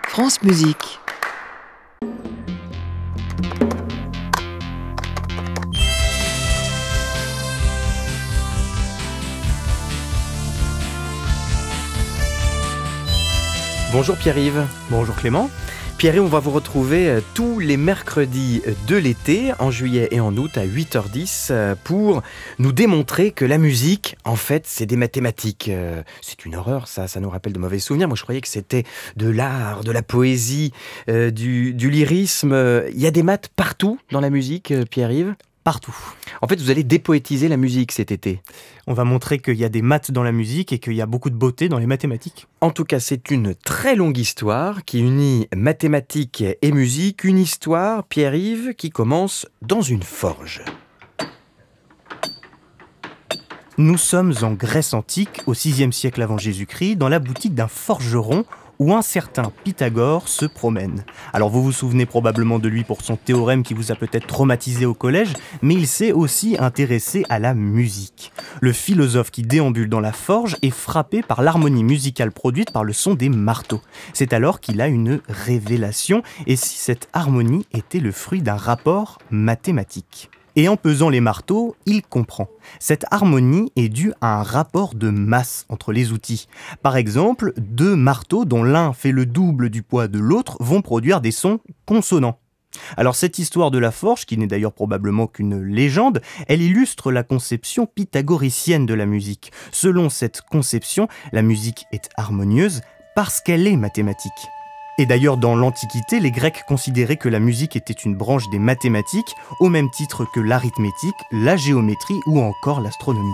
France Musique. Bonjour Pierre-Yves. Bonjour Clément. Pierre-Yves, on va vous retrouver tous les mercredis de l'été, en juillet et en août à 8h10 pour nous démontrer que la musique, en fait, c'est des mathématiques. C'est une horreur, ça nous rappelle de mauvais souvenirs. Moi, je croyais que c'était de l'art, de la poésie, du lyrisme. Il y a des maths partout dans la musique, Pierre-Yves ? Partout. En fait, vous allez dépoétiser la musique cet été. On va montrer qu'il y a des maths dans la musique et qu'il y a beaucoup de beauté dans les mathématiques. En tout cas, c'est une très longue histoire qui unit mathématiques et musique. Une histoire, Pierre-Yves, qui commence dans une forge. Nous sommes en Grèce antique, au VIe siècle avant Jésus-Christ, dans la boutique d'un forgeron où un certain Pythagore se promène. Alors vous vous souvenez probablement de lui pour son théorème qui vous a peut-être traumatisé au collège, mais il s'est aussi intéressé à la musique. Le philosophe qui déambule dans la forge est frappé par l'harmonie musicale produite par le son des marteaux. C'est alors qu'il a une révélation, et si cette harmonie était le fruit d'un rapport mathématique ? Et en pesant les marteaux, il comprend. Cette harmonie est due à un rapport de masse entre les outils. Par exemple, deux marteaux dont l'un fait le double du poids de l'autre vont produire des sons consonants. Alors cette histoire de la forge, qui n'est d'ailleurs probablement qu'une légende, elle illustre la conception pythagoricienne de la musique. Selon cette conception, la musique est harmonieuse parce qu'elle est mathématique. Et d'ailleurs, dans l'Antiquité, les Grecs considéraient que la musique était une branche des mathématiques, au même titre que l'arithmétique, la géométrie ou encore l'astronomie.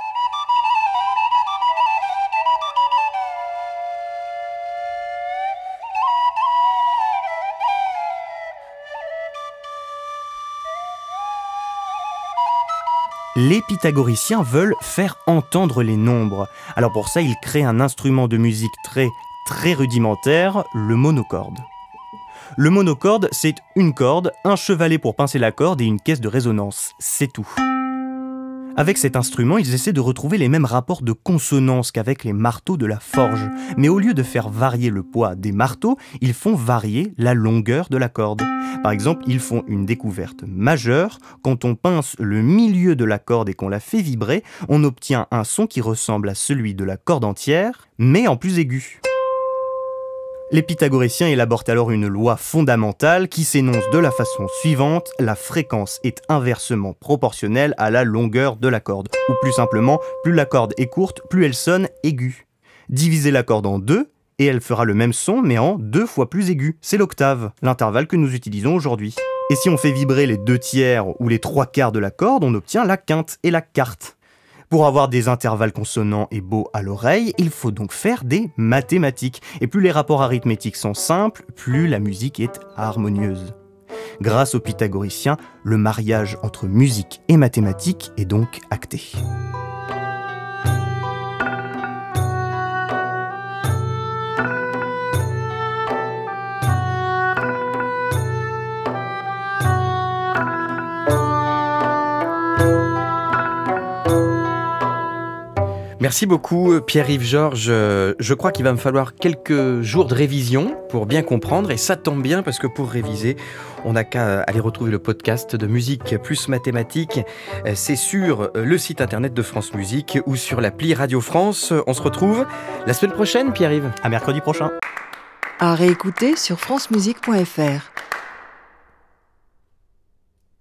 Les pythagoriciens veulent faire entendre les nombres. Alors pour ça, ils créent un instrument de musique très rudimentaire, le monocorde. Le monocorde, c'est une corde, un chevalet pour pincer la corde et une caisse de résonance. C'est tout. Avec cet instrument, ils essaient de retrouver les mêmes rapports de consonance qu'avec les marteaux de la forge. Mais au lieu de faire varier le poids des marteaux, ils font varier la longueur de la corde. Par exemple, ils font une découverte majeure. Quand on pince le milieu de la corde et qu'on la fait vibrer, on obtient un son qui ressemble à celui de la corde entière, mais en plus aigu. Les pythagoriciens élaborent alors une loi fondamentale qui s'énonce de la façon suivante: la fréquence est inversement proportionnelle à la longueur de la corde. Ou plus simplement, plus la corde est courte, plus elle sonne aiguë. Divisez la corde en deux, et elle fera le même son, mais en 2 fois plus aigu. C'est l'octave, l'intervalle que nous utilisons aujourd'hui. Et si on fait vibrer les 2/3 ou les 3/4 de la corde, on obtient la quinte et la quarte. Pour avoir des intervalles consonants et beaux à l'oreille, il faut donc faire des mathématiques. Et plus les rapports arithmétiques sont simples, plus la musique est harmonieuse. Grâce aux pythagoriciens, le mariage entre musique et mathématiques est donc acté. Merci beaucoup Pierre-Yves Georges. Je crois qu'il va me falloir quelques jours de révision pour bien comprendre, et ça tombe bien parce que pour réviser, on n'a qu'à aller retrouver le podcast de Musique plus Mathématiques. C'est sur le site internet de France Musique ou sur l'appli Radio France. On se retrouve la semaine prochaine, Pierre-Yves. À mercredi prochain. À réécouter sur francemusique.fr.